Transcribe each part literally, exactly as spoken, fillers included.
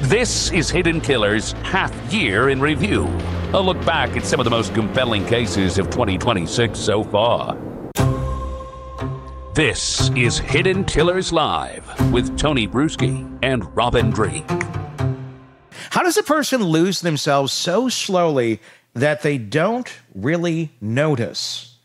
This is Hidden Killers Half Year in Review. A look back at some of the most compelling cases of twenty twenty-six so far. This is Hidden Killers Live with Tony Bruschi and Robin Drake. How does a person lose themselves so slowly that they don't really notice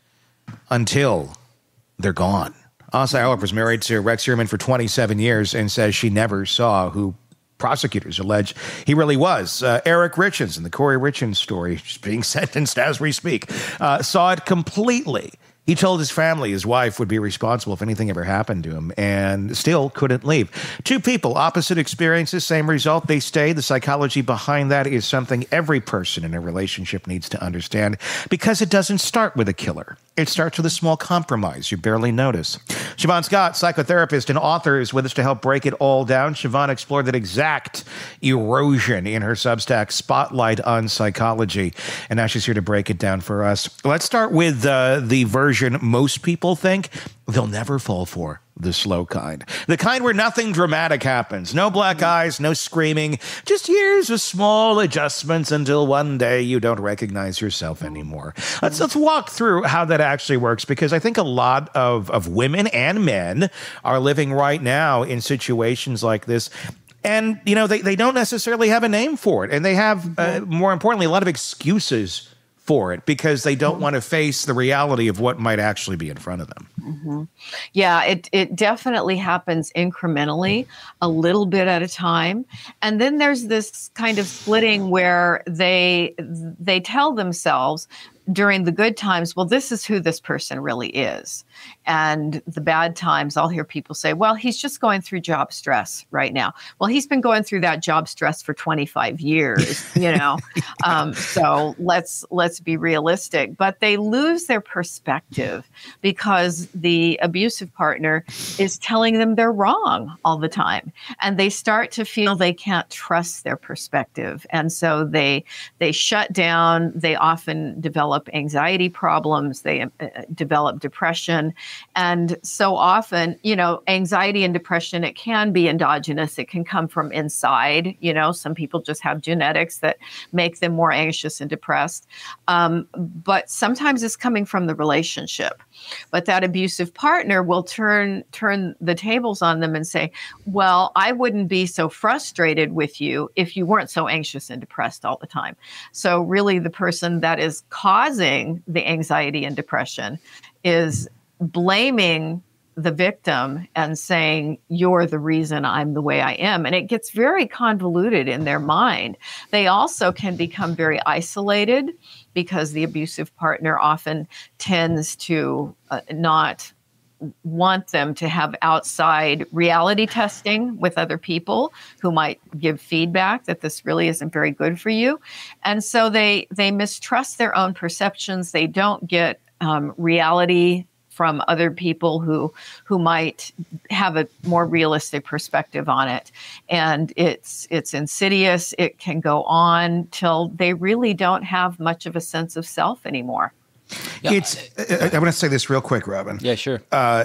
until they're gone? Asa Eilert was married to Rex Heuermann for twenty-seven years and says she never saw who prosecutors allege he really was. Uh, Eric Richardson, the Corey Richardson story, being sentenced as we speak, uh, saw it completely. He told his family his wife would be responsible if anything ever happened to him, and still couldn't leave. Two people, opposite experiences, same result. They stay. The psychology behind that is something every person in a relationship needs to understand, because it doesn't start with a killer. It starts with a small compromise you barely notice. Siobhan Scott, psychotherapist and author, is with us to help break it all down. Siobhan explored that exact erosion in her Substack, Spotlight on Psychology, and now she's here to break it down for us. Let's start with uh, the version most people think they'll never fall for, the slow kind. The kind where nothing dramatic happens. No black eyes, no screaming, just years of small adjustments until one day you don't recognize yourself anymore. Let's let's walk through how that actually works, because I think a lot of, of women and men are living right now in situations like this. And, you know, they, they don't necessarily have a name for it. And they have, uh, more importantly, a lot of excuses for it, because they don't want to face the reality of what might actually be in front of them. Mm-hmm. Yeah, it it definitely happens incrementally, a little bit at a time. And then there's this kind of splitting where they they tell themselves during the good times, well, this is who this person really is. And the bad times, I'll hear people say, well, he's just going through job stress right now. Well, he's been going through that job stress for twenty-five years, you know. um, so let's let's be realistic. But they lose their perspective because the abusive partner is telling them they're wrong all the time. And they start to feel they can't trust their perspective. And so they they shut down. They often develop anxiety problems. They uh, develop depression. And so often, you know, anxiety and depression, it can be endogenous. It can come from inside. You know, some people just have genetics that make them more anxious and depressed. Um, but sometimes it's coming from the relationship. But that abusive partner will turn turn the tables on them and say, well, I wouldn't be so frustrated with you if you weren't so anxious and depressed all the time. So really the person that is causing the anxiety and depression is blaming the victim and saying, you're the reason I'm the way I am. And it gets very convoluted in their mind. They also can become very isolated because the abusive partner often tends to uh, not want them to have outside reality testing with other people who might give feedback that this really isn't very good for you. And so they, they mistrust their own perceptions. They don't get um, reality from other people who who might have a more realistic perspective on it. And it's it's insidious. It can go on till they really don't have much of a sense of self anymore. Yeah. It's. I, I want to say this real quick, Robin. Yeah, sure. Uh,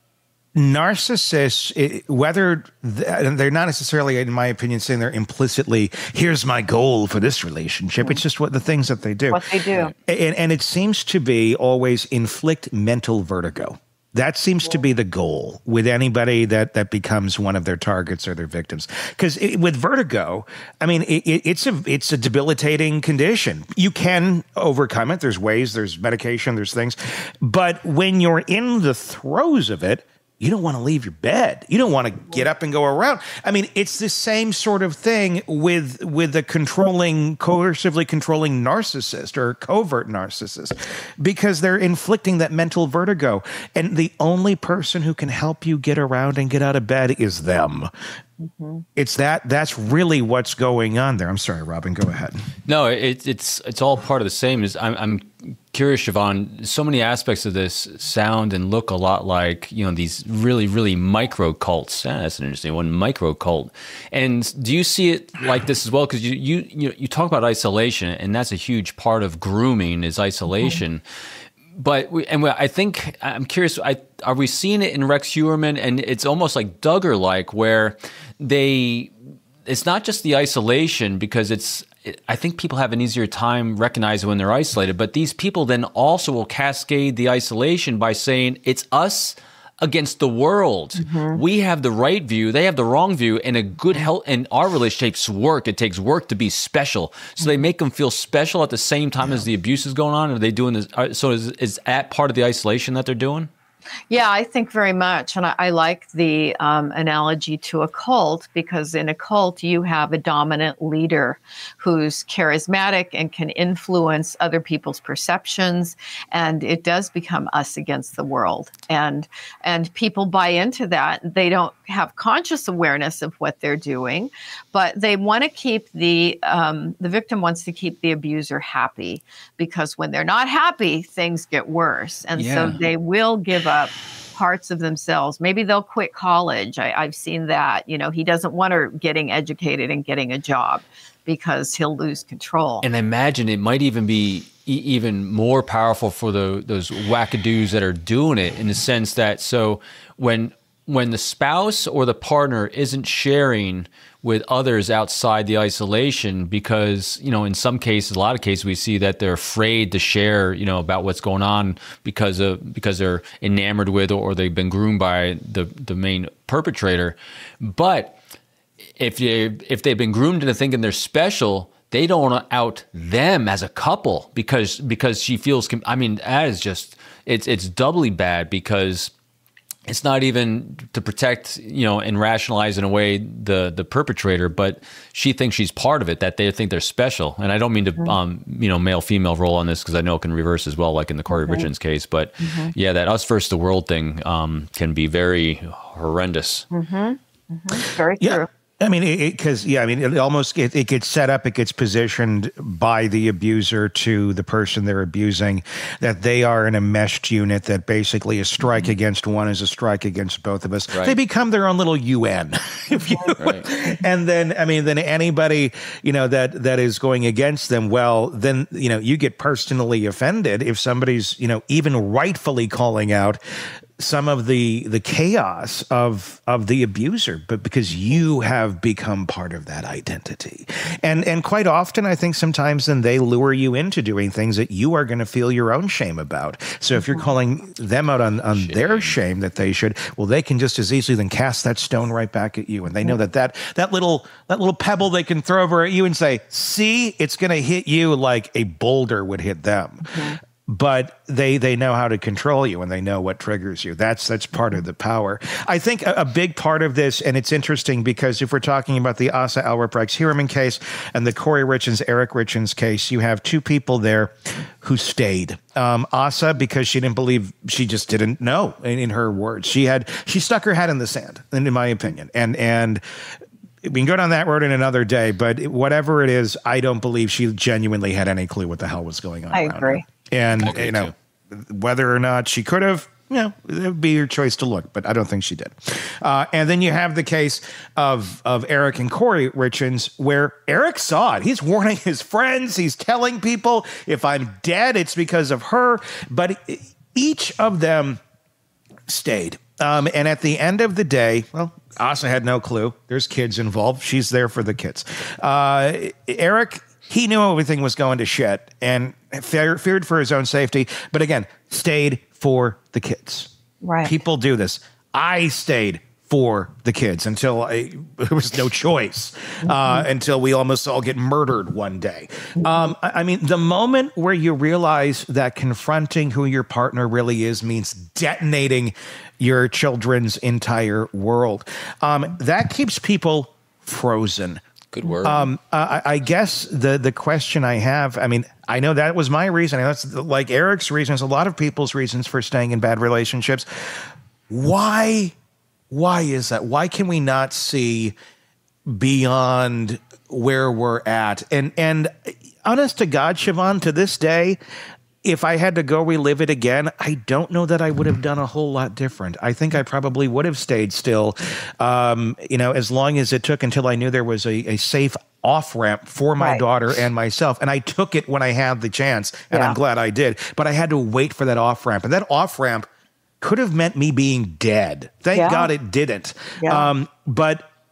narcissists, it, whether they're not necessarily, in my opinion, saying they're implicitly, here's my goal for this relationship. Mm-hmm. It's just what the things that they do. What they do. And, and it seems to be always inflict mental vertigo. That seems to be the goal with anybody that, that becomes one of their targets or their victims. Because with vertigo, I mean, it, it, it's a it's a debilitating condition. You can overcome it. There's ways, there's medication, there's things. But when you're in the throes of it, you don't want to leave your bed. You don't want to get up and go around. I mean, it's the same sort of thing with with a controlling, coercively controlling narcissist or covert narcissist, because they're inflicting that mental vertigo. And the only person who can help you get around and get out of bed is them. Mm-hmm. It's that. That's really what's going on there. I'm sorry, Robin. Go ahead. No, it, it's it's all part of the same. Is I'm, I'm curious, Siobhan. So many aspects of this sound and look a lot like, you know, these really really micro cults. Ah, that's an interesting one, micro cult. And do you see it like this as well? Because you you you you talk about isolation, and that's a huge part of grooming is isolation. Mm-hmm. But we, and I think I'm curious. I, are we seeing it in Rex Heuermann? And it's almost like Duggar-like, where they it's not just the isolation, because it's, I think people have an easier time recognizing when they're isolated, but these people then also will cascade the isolation by saying it's us against the world. Mm-hmm. We have the right view, they have the wrong view, and a good health, and our relationship takes work. It takes work to be special. So they make them feel special at the same time yeah. as the abuse is going on. Are they doing this? So is, is that part of the isolation that they're doing? Yeah, I think very much. And I, I like the um, analogy to a cult, because in a cult, you have a dominant leader who's charismatic and can influence other people's perceptions. And it does become us against the world. And and people buy into that. They don't have conscious awareness of what they're doing, but they want to keep the, um, the victim wants to keep the abuser happy, because when they're not happy, things get worse. And yeah. so they will give up parts of themselves. Maybe they'll quit college. I, I've seen that. You know, he doesn't want her getting educated and getting a job because he'll lose control. And I imagine it might even be e- even more powerful for the those wackadoos that are doing it, in the sense that, so when when the spouse or the partner isn't sharing with others outside the isolation, because, you know, in some cases, a lot of cases, we see that they're afraid to share, you know, about what's going on because of because they're enamored with, or they've been groomed by the the main perpetrator. But if they if they've been groomed into thinking they're special, they don't want to out them as a couple, because because she feels. I mean, that is just it's it's doubly bad, because it's not even to protect, you know, and rationalize in a way the the perpetrator, but she thinks she's part of it, that they think they're special. And I don't mean to, mm-hmm. um, you know, male female role on this, because I know it can reverse as well, like in the Corey mm-hmm. Richards case. But mm-hmm. yeah, that us versus the world thing um, can be very horrendous. Mm-hmm. Mm-hmm. Very yeah. true. I mean, because, yeah, I mean, it almost, it, it gets set up, it gets positioned by the abuser to the person they're abusing, that they are in a meshed unit, that basically a strike mm-hmm. against one is a strike against both of us. Right. They become their own little U N. if you, right. And then, I mean, then anybody, you know, that that is going against them, well, then, you know, you get personally offended if somebody's, you know, even rightfully calling out some of the the chaos of of the abuser, but because you have become part of that identity. And and quite often, I think sometimes then they lure you into doing things that you are going to feel your own shame about. So if you're calling them out on, on shame. their shame that they should, well, they can just as easily then cast that stone right back at you. And they know that that, that little that little pebble they can throw over at you and say, see, it's going to hit you like a boulder would hit them. Mm-hmm. But they they know how to control you, and they know what triggers you. That's that's part of the power. I think a, a big part of this, and it's interesting because if we're talking about the Asa Albrecht-Heuermann case and the Corey Richards, Eric Richards case, you have two people there who stayed. Um, Asa, because she didn't believe, she just didn't know, in, in her words. She had she stuck her head in the sand, in my opinion, and and. We can go down that road in another day, but whatever it is, I don't believe she genuinely had any clue what the hell was going on. I agree. Her. And, okay, you know, too. Whether or not she could have, you know, it would be your choice to look, but I don't think she did. Uh, and then you have the case of, of Eric and Corey Richards, where Eric saw it. He's warning his friends. He's telling people, if I'm dead, it's because of her. But each of them stayed. Um, and at the end of the day, well, Asa had no clue. There's kids involved. She's there for the kids. Uh, Eric, he knew everything was going to shit and fear, feared for his own safety. But again, stayed for the kids. Right. People do this. I stayed for the kids until I, there was no choice, uh, until we almost all get murdered one day. Um, I, I mean, the moment where you realize that confronting who your partner really is means detonating your children's entire world, um, that keeps people frozen. Good word. Um, I, I guess the the question I have, I mean, I know that was my reason. That's like Eric's reasons, a lot of people's reasons for staying in bad relationships. Why? Why is that? Why can we not see beyond where we're at? And and honest to God, Siobhan, to this day, if I had to go relive it again, I don't know that I would have done a whole lot different. I think I probably would have stayed still, um, you know, as long as it took until I knew there was a, a safe off-ramp for my right. daughter and myself. And I took it when I had the chance, and yeah. I'm glad I did. But I had to wait for that off-ramp. And that off-ramp could have meant me being dead. Thank yeah. God it didn't. Yeah. Um, but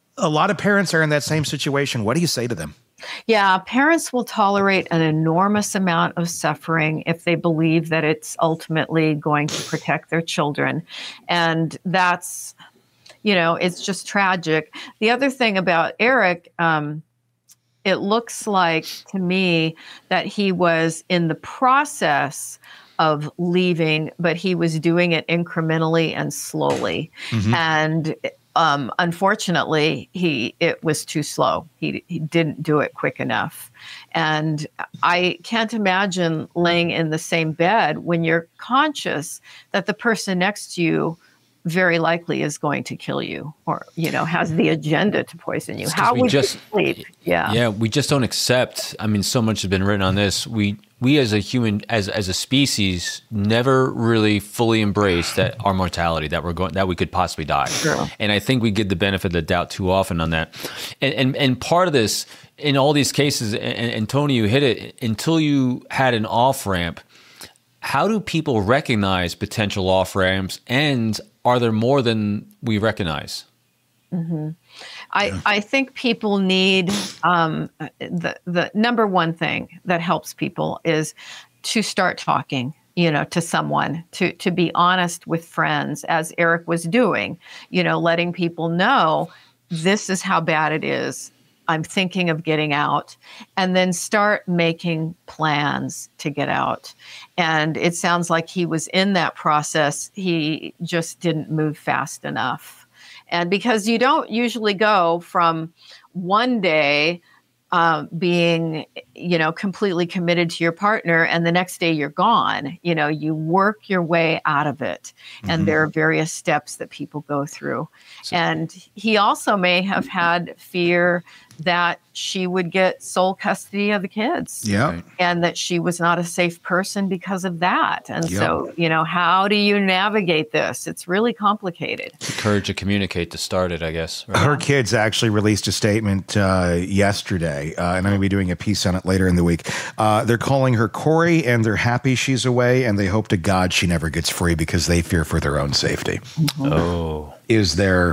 A lot of parents are in that same situation. What do you say to them? Yeah, parents will tolerate an enormous amount of suffering if they believe that it's ultimately going to protect their children. And that's, you know, it's just tragic. The other thing about Eric, um, it looks like to me that he was in the process of leaving, but he was doing it incrementally and slowly. Mm-hmm. And um, unfortunately, he it was too slow. He, he didn't do it quick enough. And I can't imagine laying in the same bed when you're conscious that the person next to you very likely is going to kill you, or, you know, has the agenda to poison you. How would just, you sleep? Yeah. Yeah. We just don't accept. I mean, so much has been written on this. We, we as a human, as, as a species, never really fully embrace that our mortality, that we're going, that we could possibly die. Sure. And I think we give the benefit of the doubt too often on that. And, and, and part of this in all these cases, and, and Tony, you hit it, until you had an off ramp, how do people recognize potential off ramps, and are there more than we recognize? Mm-hmm. I, yeah. I think people need um, the the number one thing that helps people is to start talking, you know, to someone, to to be honest with friends, as Eric was doing, you know, letting people know this is how bad it is. I'm thinking of getting out, and then start making plans to get out. And it sounds like he was in that process. He just didn't move fast enough. And because you don't usually go from one day uh, being, you know, completely committed to your partner, and the next day you're gone. You know, you work your way out of it. Mm-hmm. And there are various steps that people go through. So, and he also may have had fear that she would get sole custody of the kids. Yeah. And that she was not a safe person because of that. And yep. so, you know, how do you navigate this? It's really complicated. The courage to communicate to start it, I guess. Right? Her kids actually released a statement uh, yesterday, uh, and I'm going to be doing a piece on it later in the week. Uh, they're calling her Corey, and they're happy she's away, and they hope to God she never gets free because they fear for their own safety. Mm-hmm. Oh. Is their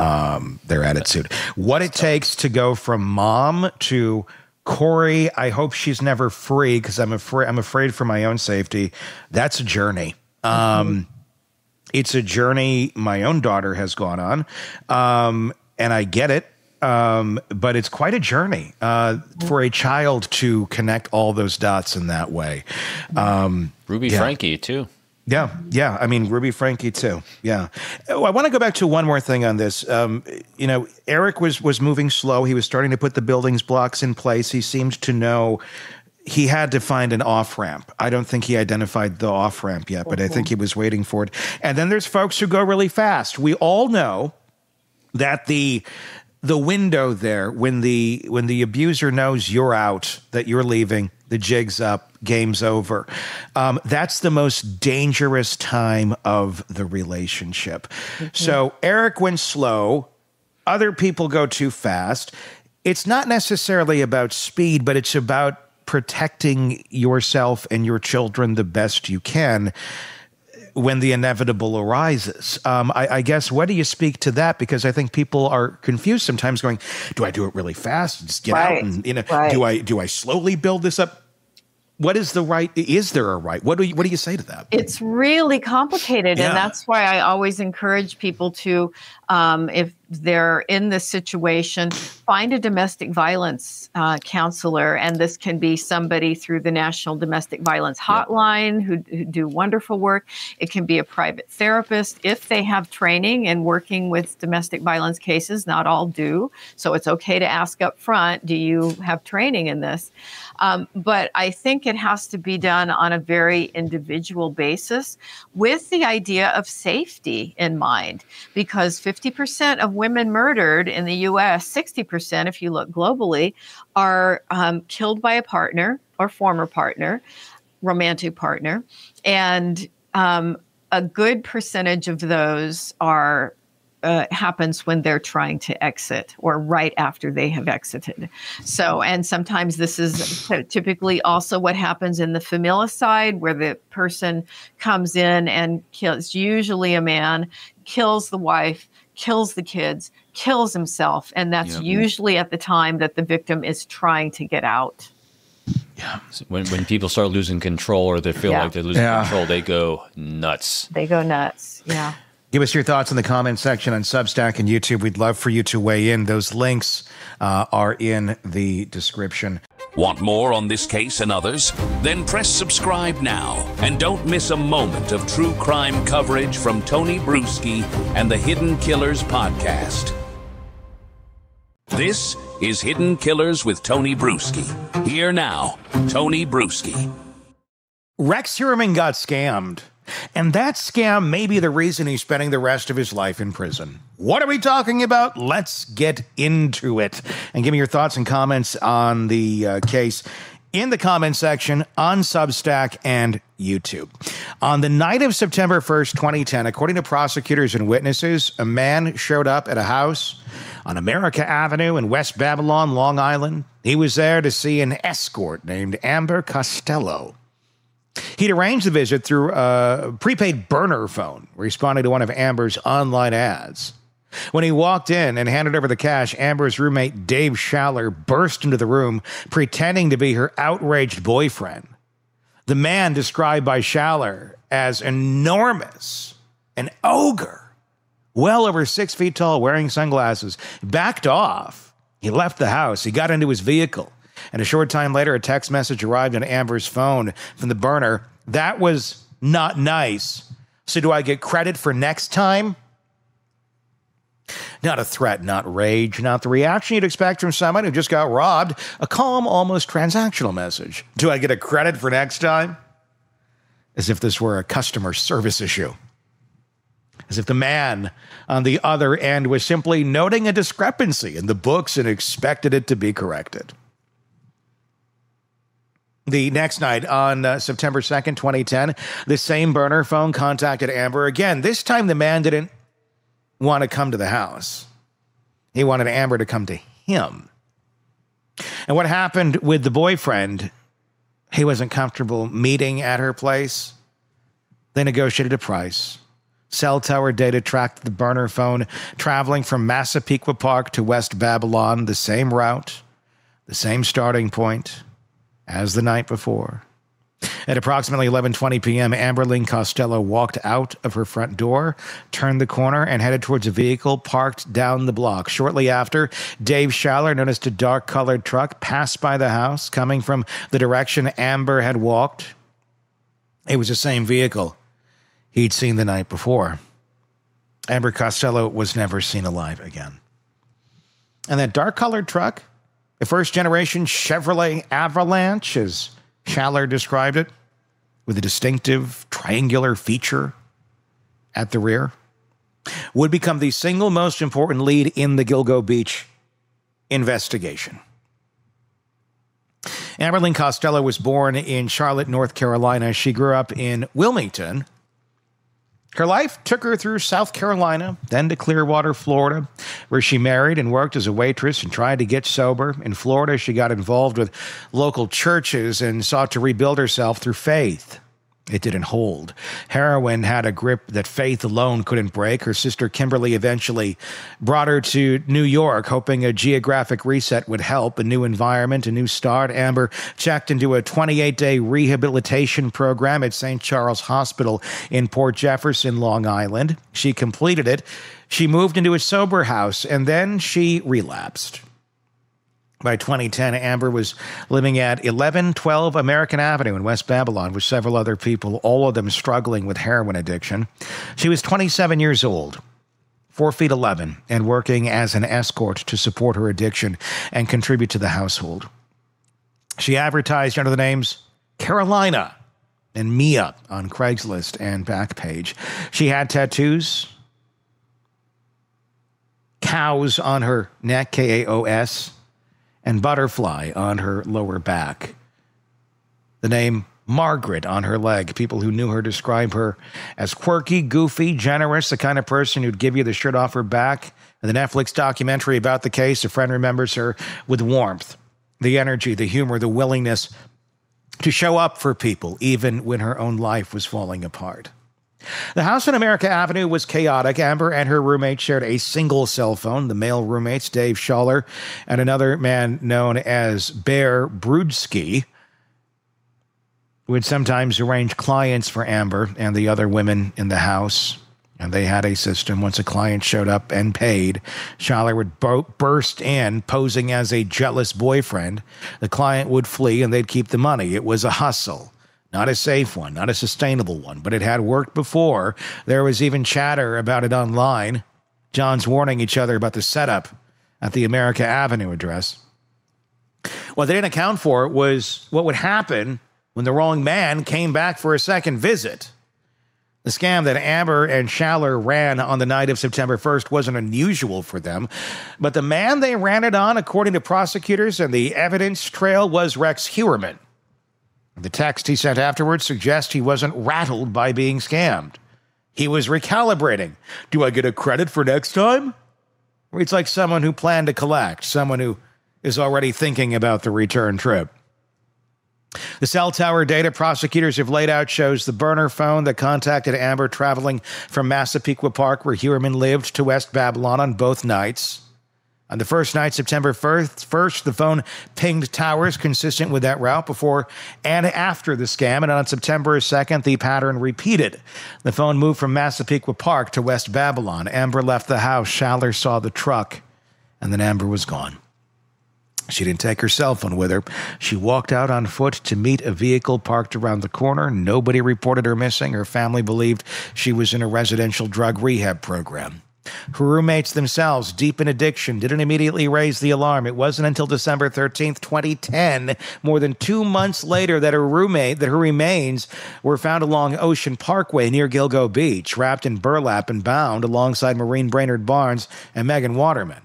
um, their attitude. What it takes to go from mom to Corey, I hope she's never free because I'm afraid I'm afraid for my own safety. That's a journey. Mm-hmm. Um, it's a journey my own daughter has gone on, um, and I get it. Um, but it's quite a journey uh, for a child to connect all those dots in that way. Um, Ruby yeah. Frankie too. Yeah, yeah. I mean, Ruby Frankie too. Yeah. Oh, I want to go back to one more thing on this. Um, you know, Eric was was moving slow. He was starting to put the buildings blocks in place. He seemed to know he had to find an off ramp. I don't think he identified the off ramp yet, but mm-hmm. I think he was waiting for it. And then there's folks who go really fast. We all know that the the window there, when the when the abuser knows you're out, that you're leaving, the jig's up, game's over. Um, that's the most dangerous time of the relationship. Mm-hmm. So Eric went slow. Other people go too fast. It's not necessarily about speed, but it's about protecting yourself and your children the best you can when the inevitable arises. Um, I, I guess, what do you speak to that? Because I think people are confused sometimes going, do I do it really fast? Just get right. out and, you know, right. do I, do I slowly build this up? What is the right? Is there a right? What do you, what do you say to that? It's really complicated. Yeah. And that's why I always encourage people to, um, if they're in this situation, find a domestic violence uh, counselor. And this can be somebody through the National Domestic Violence Hotline who, who do wonderful work. It can be a private therapist if they have training in working with domestic violence cases. Not all do. So it's okay to ask up front, do you have training in this? Um, but I think it has to be done on a very individual basis with the idea of safety in mind, because fifty percent of women murdered in the U S, sixty percent if you look globally, are um, killed by a partner or former partner, romantic partner. And um, a good percentage of those are Uh, happens when they're trying to exit or right after they have exited. So, and sometimes this is typically also what happens in the familicide, where the person comes in and kills, usually a man, kills the wife, kills the kids, kills himself. And that's Yep. usually at the time that the victim is trying to get out. Yeah. So when when people start losing control or they feel Yeah. like they're losing Yeah. control, they go nuts. They go nuts. Yeah. Give us your thoughts in the comment section on Substack and YouTube. We'd love for you to weigh in. Those links uh, are in the description. Want more on this case and others? Then press subscribe now and don't miss a moment of true crime coverage from Tony Bruschi and the Hidden Killers podcast. This is Hidden Killers with Tony Bruschi. Here now, Tony Bruschi. Rex Heuermann got scammed, and that scam may be the reason he's spending the rest of his life in prison. What are we talking about? Let's get into it. And give me your thoughts and comments on the uh, case in the comment section on Substack and YouTube. On the night of September first, twenty ten, according to prosecutors and witnesses, a man showed up at a house on America Avenue in West Babylon, Long Island. He was there to see an escort named Amber Costello. He'd arranged the visit through a prepaid burner phone, responding to one of Amber's online ads. When he walked in and handed over the cash, Amber's roommate, Dave Schaller, burst into the room, pretending to be her outraged boyfriend. The man, described by Schaller as enormous, an ogre, well over six feet tall, wearing sunglasses, backed off. He left the house. He got into his vehicle. And a short time later, a text message arrived on Amber's phone from the burner. That was not nice. So do I get credit for next time? Not a threat, not rage, not the reaction you'd expect from someone who just got robbed. A calm, almost transactional message. Do I get a credit for next time? As if this were a customer service issue. As if the man on the other end was simply noting a discrepancy in the books and expected it to be corrected. The next night, on uh, September second, twenty ten, the same burner phone contacted Amber again. This time, the man didn't want to come to the house. He wanted Amber to come to him. And what happened with the boyfriend, he wasn't comfortable meeting at her place. They negotiated a price. Cell tower data tracked the burner phone, traveling from Massapequa Park to West Babylon, the same route, the same starting point as the night before. At approximately eleven twenty p.m., Amberlynn Costello walked out of her front door, turned the corner, and headed towards a vehicle parked down the block. Shortly after, Dave Schaller noticed a dark-colored truck pass by the house, coming from the direction Amber had walked. It was the same vehicle he'd seen the night before. Amber Costello was never seen alive again. And that dark-colored truck, the first-generation Chevrolet Avalanche, as Schaller described it, with a distinctive triangular feature at the rear, would become the single most important lead in the Gilgo Beach investigation. Amberlynn Costello was born in Charlotte, North Carolina. She grew up in Wilmington. Her life took her through South Carolina, then to Clearwater, Florida, where she married and worked as a waitress and tried to get sober. In Florida, she got involved with local churches and sought to rebuild herself through faith. It didn't hold. Heroin had a grip that faith alone couldn't break. Her sister Kimberly eventually brought her to New York, hoping a geographic reset would help, a new environment, a new start. Amber checked into a twenty-eight day rehabilitation program at Saint Charles Hospital in Port Jefferson, Long Island. She completed it. She moved into a sober house, and then she relapsed. By twenty ten, Amber was living at eleven twelve American Avenue in West Babylon with several other people, all of them struggling with heroin addiction. She was twenty-seven years old, four feet eleven, and working as an escort to support her addiction and contribute to the household. She advertised under the names Carolina and Mia on Craigslist and Backpage. She had tattoos, cows on her neck, K A O S, and butterfly on her lower back. The name Margaret on her leg. People who knew her describe her as quirky, goofy, generous, the kind of person who'd give you the shirt off her back. In the Netflix documentary about the case, a friend remembers her with warmth, the energy, the humor, the willingness to show up for people, even when her own life was falling apart. The house on America Avenue was chaotic. Amber and her roommate shared a single cell phone. The male roommates, Dave Schaller, and another man known as Bear Brudsky, would sometimes arrange clients for Amber and the other women in the house. And they had a system. Once a client showed up and paid, Schaller would bo- burst in, posing as a jealous boyfriend. The client would flee, and they'd keep the money. It was a hustle. Not a safe one, not a sustainable one, but it had worked before. There was even chatter about it online. Johns warning each other about the setup at the America Avenue address. What they didn't account for was what would happen when the wrong man came back for a second visit. The scam that Amber and Schaller ran on the night of September first wasn't unusual for them, but the man they ran it on, according to prosecutors and the evidence trail, was Rex Heuermann. The text he sent afterwards suggests he wasn't rattled by being scammed. He was recalibrating. Do I get a credit for next time? It's like someone who planned to collect, someone who is already thinking about the return trip. The cell tower data prosecutors have laid out shows the burner phone that contacted Amber traveling from Massapequa Park, where Heuermann lived, to West Babylon on both nights. On the first night, September first, the phone pinged towers consistent with that route before and after the scam, and on September second, the pattern repeated. The phone moved from Massapequa Park to West Babylon. Amber left the house. Schaller saw the truck, and then Amber was gone. She didn't take her cell phone with her. She walked out on foot to meet a vehicle parked around the corner. Nobody reported her missing. Her family believed she was in a residential drug rehab program. Her roommates themselves, deep in addiction, didn't immediately raise the alarm. It wasn't until December thirteenth, twenty ten, more than two months later, that her roommate, that her remains were found along Ocean Parkway near Gilgo Beach, wrapped in burlap and bound alongside Maureen Brainerd Barnes and Megan Waterman.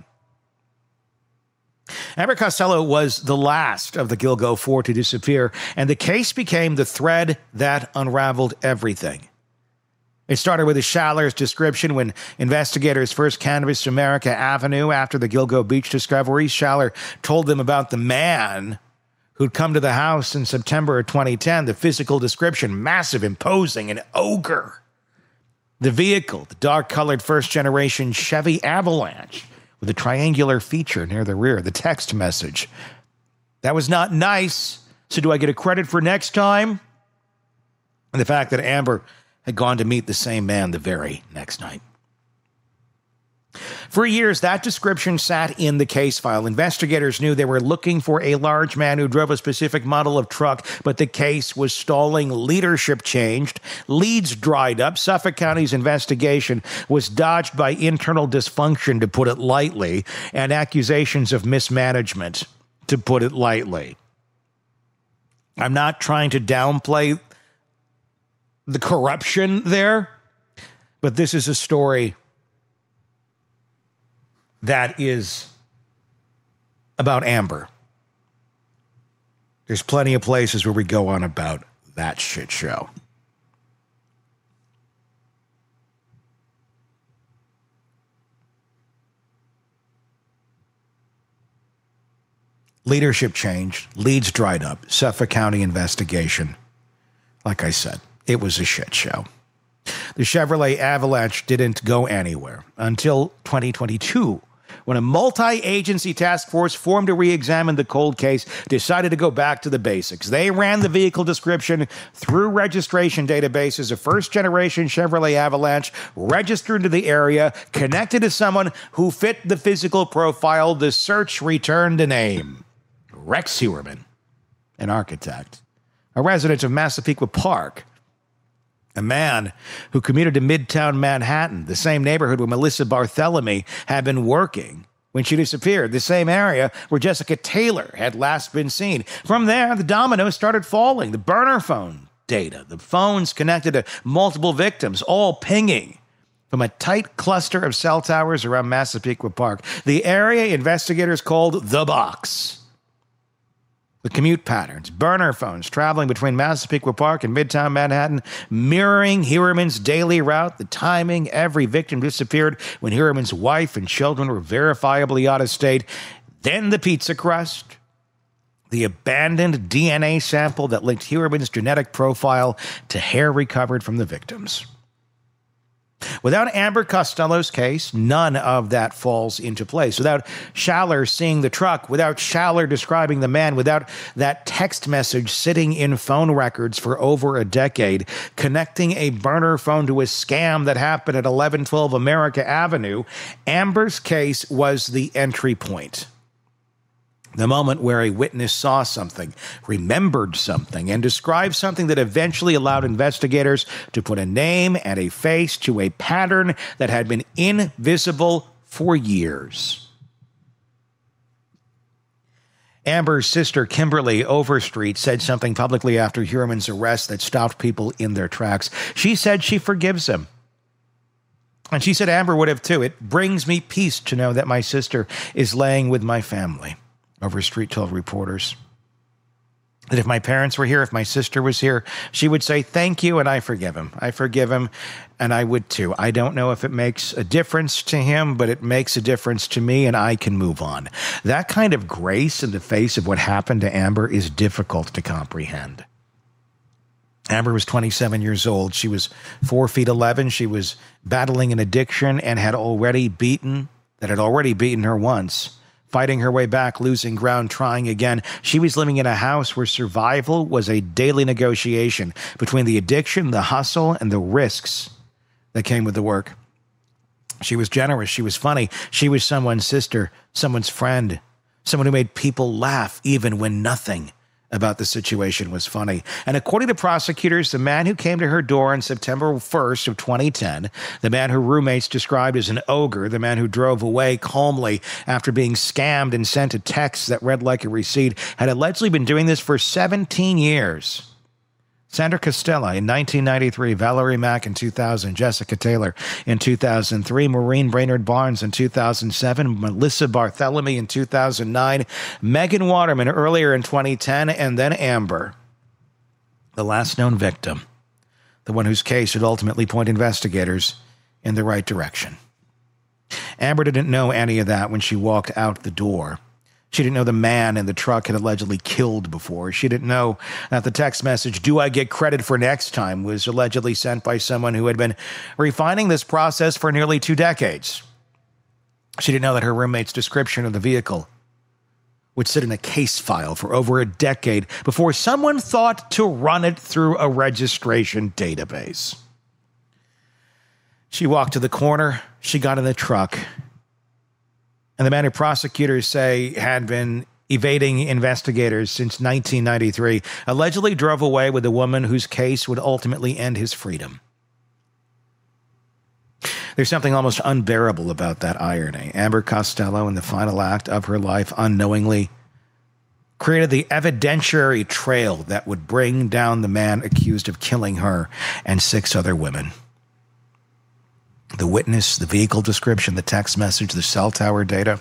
Amber Costello was the last of the Gilgo Four to disappear, and the case became the thread that unraveled everything. It started with a Schaller's description when investigators first canvassed America Avenue after the Gilgo Beach discovery. Schaller told them about the man who'd come to the house in September of twenty ten. The physical description, massive, imposing, an ogre. The vehicle, the dark-colored first-generation Chevy Avalanche with a triangular feature near the rear. The text message, that was not nice, so do I get a credit for next time? And the fact that Amber had gone to meet the same man the very next night. For years, that description sat in the case file. Investigators knew they were looking for a large man who drove a specific model of truck, but the case was stalling. Leadership changed. Leads dried up. Suffolk County's investigation was dodged by internal dysfunction, to put it lightly, and accusations of mismanagement, to put it lightly. I'm not trying to downplay the corruption there, but this is a story that is about Amber. There's plenty of places where we go on about that shit show. Leadership changed, leads dried up, Suffolk County investigation. Like I said, it was a shit show. The Chevrolet Avalanche didn't go anywhere until twenty twenty-two, when a multi-agency task force formed to re-examine the cold case decided to go back to the basics. They ran the vehicle description through registration databases. A first-generation Chevrolet Avalanche registered to the area, connected to someone who fit the physical profile. The search returned a name: Rex Heuermann, an architect, a resident of Massapequa Park, a man who commuted to Midtown Manhattan, the same neighborhood where Melissa Barthelemy had been working when she disappeared, the same area where Jessica Taylor had last been seen. From there, the dominoes started falling. The burner phone data, the phones connected to multiple victims, all pinging from a tight cluster of cell towers around Massapequa Park, the area investigators called the Box. The commute patterns, burner phones traveling between Massapequa Park and Midtown Manhattan, mirroring Heuermann's daily route, the timing. Every victim disappeared when Heuermann's wife and children were verifiably out of state. Then the pizza crust, the abandoned D N A sample that linked Heuermann's genetic profile to hair recovered from the victims. Without Amber Costello's case, none of that falls into place. Without Schaller seeing the truck, without Schaller describing the man, without that text message sitting in phone records for over a decade, connecting a burner phone to a scam that happened at eleven twelve America Avenue, Amber's case was the entry point. The moment where a witness saw something, remembered something, and described something that eventually allowed investigators to put a name and a face to a pattern that had been invisible for years. Amber's sister, Kimberly Overstreet, said something publicly after Heuermann's arrest that stopped people in their tracks. She said she forgives him. And she said Amber would have too. It brings me peace to know that my sister is laying with my family. Overstreet told reporters that if my parents were here, if my sister was here, she would say, thank you, and I forgive him. I forgive him, and I would too. I don't know if it makes a difference to him, but it makes a difference to me, and I can move on. That kind of grace in the face of what happened to Amber is difficult to comprehend. Amber was twenty-seven years old. She was four feet eleven. She was battling an addiction and had already beaten, that had already beaten her once. Fighting her way back, losing ground, trying again. She was living in a house where survival was a daily negotiation between the addiction, the hustle, and the risks that came with the work. She was generous. She was funny. She was someone's sister, someone's friend, someone who made people laugh even when nothing about the situation was funny. And according to prosecutors, the man who came to her door on September first of twenty ten, the man her roommates described as an ogre, the man who drove away calmly after being scammed and sent a text that read like a receipt, had allegedly been doing this for seventeen years. Sandra Costello in nineteen ninety-three, Valerie Mack in two thousand, Jessica Taylor in two thousand three, Maureen Brainerd Barnes in two thousand seven, Melissa Barthelemy in two thousand nine, Megan Waterman earlier in twenty ten, and then Amber, the last known victim, the one whose case would ultimately point investigators in the right direction. Amber didn't know any of that when she walked out the door. She didn't know the man in the truck had allegedly killed before. She didn't know that the text message, "Do I get credit for next time?" was allegedly sent by someone who had been refining this process for nearly two decades. She didn't know that her roommate's description of the vehicle would sit in a case file for over a decade before someone thought to run it through a registration database. She walked to the corner. She got in the truck. And the man who prosecutors say had been evading investigators since nineteen ninety-three allegedly drove away with a woman whose case would ultimately end his freedom. There's something almost unbearable about that irony. Amber Costello, in the final act of her life, unknowingly created the evidentiary trail that would bring down the man accused of killing her and six other women. The witness, the vehicle description, the text message, the cell tower data,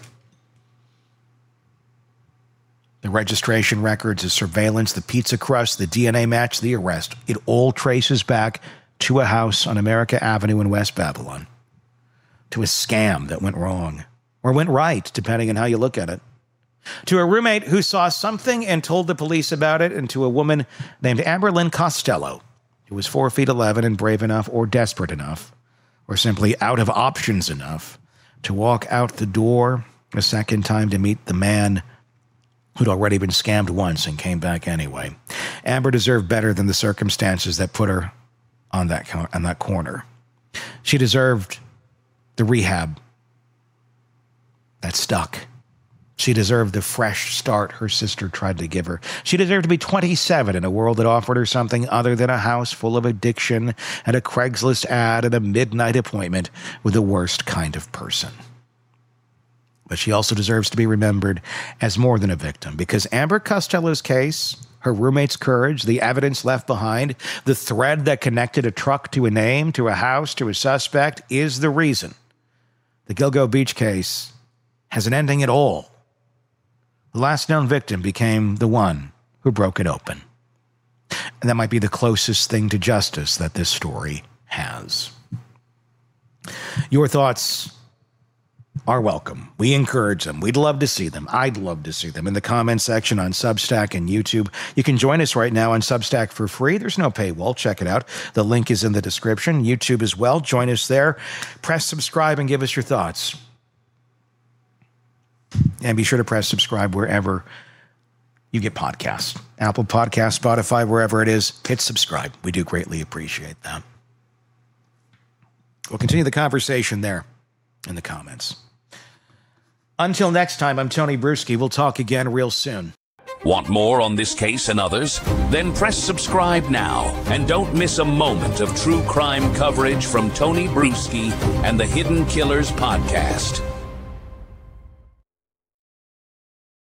the registration records, the surveillance, the pizza crust, the D N A match, the arrest. It all traces back to a house on America Avenue in West Babylon, to a scam that went wrong, or went right, depending on how you look at it, to a roommate who saw something and told the police about it, and to a woman named Amber Lynn Costello, who was four feet eleven and brave enough or desperate enough, or simply out of options enough to walk out the door a second time to meet the man who'd already been scammed once and came back anyway. Amber deserved better than the circumstances that put her on that, on that corner. She deserved the rehab that stuck. She deserved the fresh start her sister tried to give her. She deserved to be twenty-seven in a world that offered her something other than a house full of addiction and a Craigslist ad and a midnight appointment with the worst kind of person. But she also deserves to be remembered as more than a victim, because Amber Costello's case, her roommate's courage, the evidence left behind, the thread that connected a truck to a name, to a house, to a suspect, is the reason the Gilgo Beach case has an ending at all. The last known victim became the one who broke it open. And that might be the closest thing to justice that this story has. Your thoughts are welcome. We encourage them. We'd love to see them. I'd love to see them in the comment section on Substack and YouTube. You can join us right now on Substack for free. There's no paywall. Check it out. The link is in the description. YouTube as well. Join us there. Press subscribe and give us your thoughts. And be sure to press subscribe wherever you get podcasts. Apple Podcasts, Spotify, wherever it is. Hit subscribe. We do greatly appreciate that. We'll continue the conversation there in the comments. Until next time, I'm Tony Bruschi. We'll talk again real soon. Want more on this case and others? Then press subscribe now and don't miss a moment of true crime coverage from Tony Bruschi and the Hidden Killers podcast.